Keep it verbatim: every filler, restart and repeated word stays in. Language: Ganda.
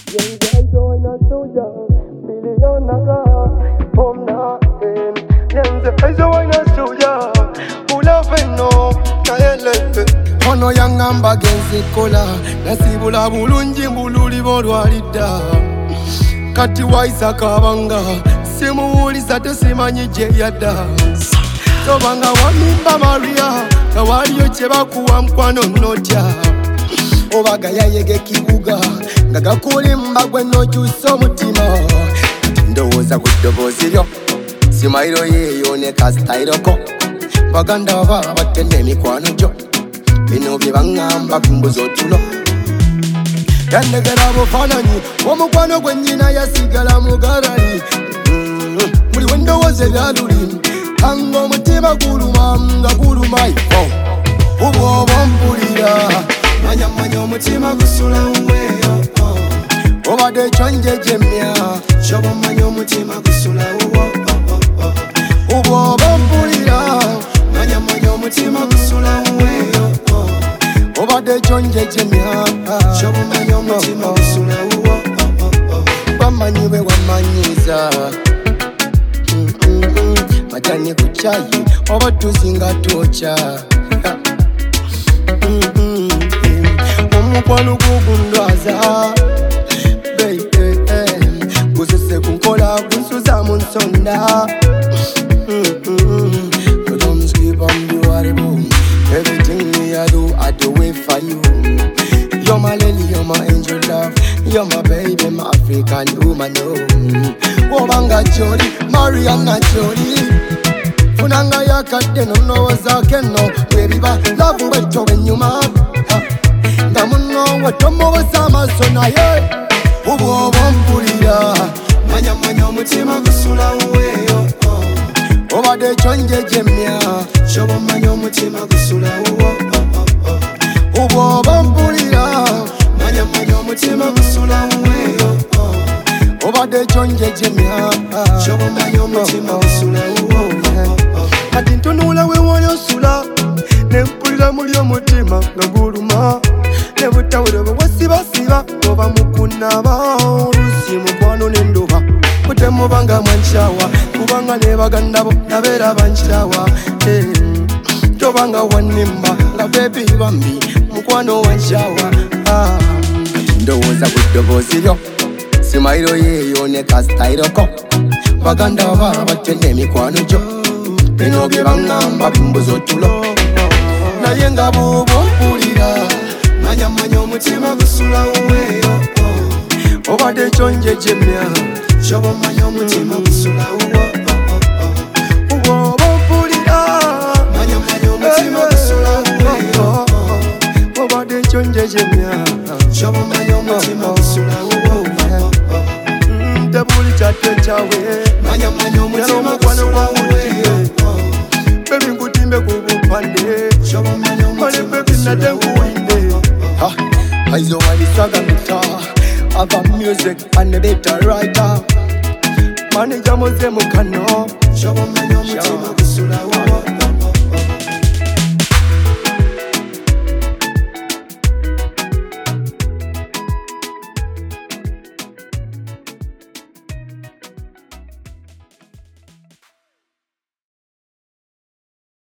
Ono yangamba genze kola nasibula bulungi mbululi bolwalidda kati waisa kabanga simuwuliza tesimanyi gye yadda tobanga wamimba Maria kawaliyo kye bakuwa mukwano nnotya obaga yayege kibuga nga gakulimba gwe nokyusa omutima ndowooza ku ddoboozi lyo simayiro yeeyo ne kasitayiroko baganda ba batenda emikwano gyo bino bye baŋŋamba ku mbuzi otulo yandegera bufaananyi omukwano gwe nnyina yasigala mugalali buli we ndowooza ebyaluli kanga omutima guluma nga gulumaiko ubwoba ompulira manya manya omutima gusula weeyo obadde ekyo njejemya kyoba omanya omutima gusula wo ubwoba ompulira manya manya omutima gusula weeyo obadde ekyo njejemya kyoba omanya omutima gusula wo bamanyi bwe wamanyiza majani ku caayi oba tuzinga twokya omukwano gugundwaza gusese ku nkola gunsuza mu nsonda don't sleep on the worry. Everything me I do, I do it for you. You're my lily, you're my angel love. You're my baby, my African woman. Oh, Obanga Jody, Mariana Jody. Funanga yakadde no nowoza keno baby ba love weto benyuma ngamuno watomubuza amaaso naye ubwoba ompulira manya manya omutima gusula weeyo obadde ekyo njejemya kyoba omanya omutima gusula wo ubwoba ompulira manya manya omutima gusula weeyo obadde ekyo njejemya kyoba omanya omutima gusula wo kati ntunula wewonya osula nempulira muli omutima nga guluma ne butawuliro bwe wasibasiba oba mukunaba oluusi mukwano n'endoba mutemubanga mwankyawa kubanga ne baganda bo nabeera bankyawa tobanga wanimba nga bebi bambi mukwano wankyawa ndowooza ku ddoboozi lyo simayiro yeeyo ne kasitayiroko baganda baba batenda emikwano gyo bino bye baŋŋamba bimbuza otulo naye nga bw'oba ompulira manya manya omutima gusula weeyo obadde ekyo njejemya kyoba omanya omutima gusula wo bw'oba ompulira manya manya omutima gusula weeyo obadde ekyo njejemya kyoba omanya omutima gusula wo tebuli kyadde kyawe manya manya omutima gusula weeyo baby ngutimbe ku bupande ole baby nate nkuwinde aizo walisaga mita ava music and the data writer manager moze mukano shoba manya omutima gusula wo